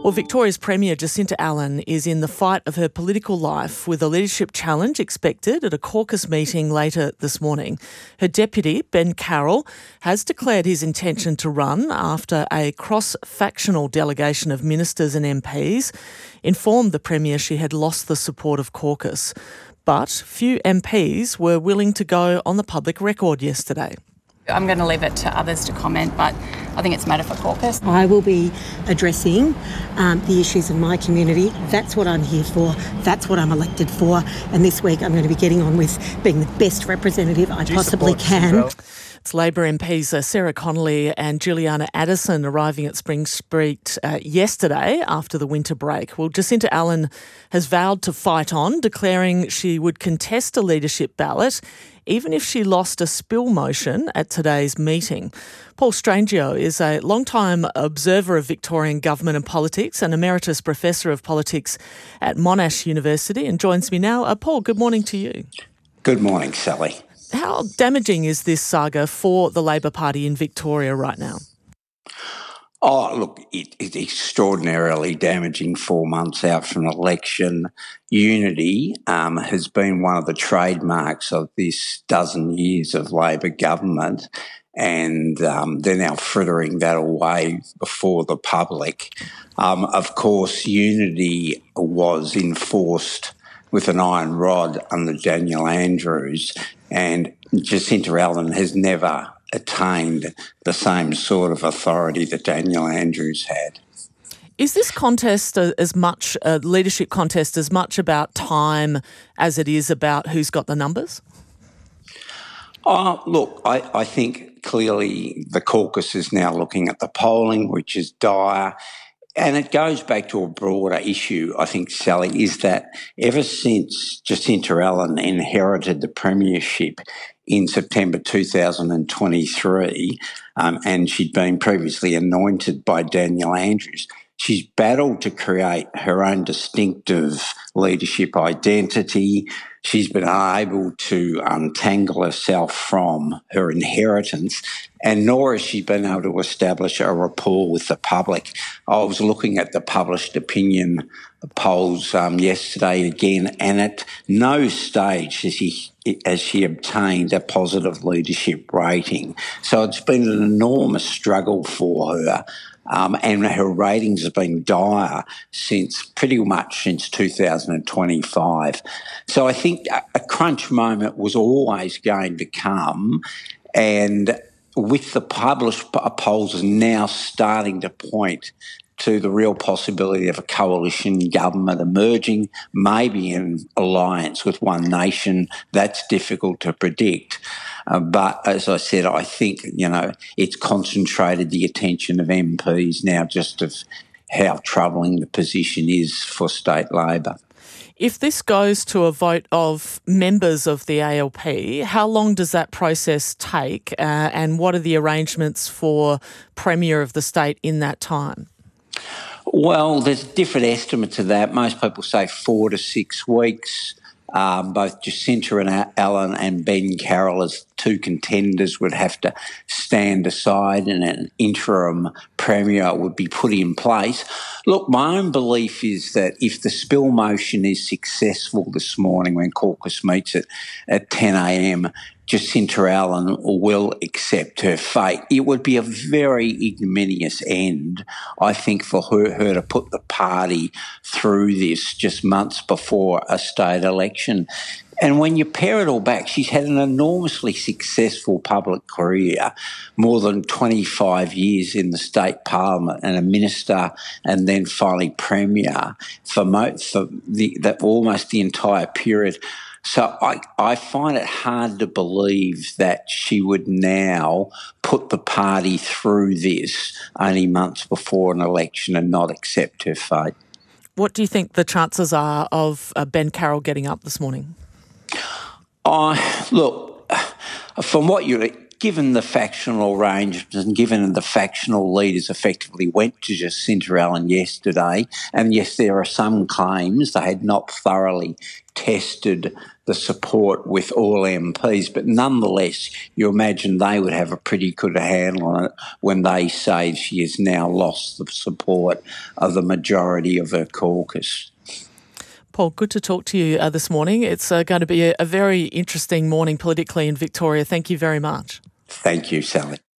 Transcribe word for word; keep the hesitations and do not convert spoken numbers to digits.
Well, Victoria's Premier Jacinta Allan is in the fight of her political life with a leadership challenge expected at a caucus meeting later this morning. Her deputy, Ben Carroll, has declared his intention to run after a cross-factional delegation of ministers and M Ps informed the Premier she had lost the support of caucus. But few M Ps were willing to go on the public record yesterday. I'm going to leave it to others to comment, but I think it's a matter for caucus. I will be addressing um, the issues of my community. That's what I'm here for. That's what I'm elected for. And this week I'm going to be getting on with being the best representative I possibly can. It's Labor M Ps uh, Sarah Connolly and Juliana Addison arriving at Spring Street uh, yesterday after the winter break. Well, Jacinta Allan has vowed to fight on, declaring she would contest a leadership ballot even if she lost a spill motion at today's meeting. Paul Strangio is a long-time observer of Victorian government and politics and emeritus professor of politics at Monash University and joins me now. Uh, Paul, good morning to you. Good morning, Sally. How damaging is this saga for the Labor Party in Victoria right now? Oh, look, it, it's extraordinarily damaging four months out from an election. Unity um, has been one of the trademarks of this dozen years of Labor government, and um, they're now frittering that away before the public. Um, of course, unity was enforced with an iron rod under Daniel Andrews, and Jacinta Allan has never attained the same sort of authority that Daniel Andrews had. Is this contest as much, a leadership contest, as much about time as it is about who's got the numbers? Oh, look, I, I think clearly the caucus is now looking at the polling, which is dire. And it goes back to a broader issue, I think, Sally, is that ever since Jacinta Allan inherited the premiership in September two thousand twenty-three, um, and she'd been previously anointed by Daniel Andrews, she's battled to create her own distinctive leadership identity. She's been unable to untangle herself from her inheritance, and nor has she been able to establish a rapport with the public. I was looking at the published opinion polls um, yesterday again, and at no stage has she, has she obtained a positive leadership rating. So it's been an enormous struggle for her. Um, and her ratings have been dire since pretty much since two thousand twenty-five. So I think a, a crunch moment was always going to come, and with the published polls now starting to point to the real possibility of a coalition government emerging, maybe in alliance with One Nation. That's difficult to predict. Uh, but as I said, I think, you know, it's concentrated the attention of M Ps now just of how troubling the position is for state Labor. If this goes to a vote of members of the A L P, how long does that process take, uh, and what are the arrangements for Premier of the state in that time? Well, there's different estimates of that. Most people say four to six weeks. Um, both Jacinta and Allan and Ben Carroll as two contenders would have to stand aside and an interim premier would be put in place. Look, my own belief is that if the spill motion is successful this morning when caucus meets at, at ten a m, Jacinta Allan will accept her fate. It would be a very ignominious end, I think, for her, her to put the party through this just months before a state election. And when you pare it all back, she's had an enormously successful public career, more than twenty-five years in the state parliament and a minister and then finally premier for, mo- for the, the, almost the entire period. So I, I find it hard to believe that she would now put the party through this only months before an election and not accept her fate. What do you think the chances are of uh, Ben Carroll getting up this morning? Uh, look, from what you given the factional arrangements and given the factional leaders effectively went to Jacinta Allen yesterday, and yes, there are some claims they had not thoroughly tested the support with all M Ps, but nonetheless, you imagine they would have a pretty good handle on it when they say she has now lost the support of the majority of her caucus. Paul, good to talk to you uh, this morning. It's uh, going to be a, a very interesting morning politically in Victoria. Thank you very much. Thank you, Sally.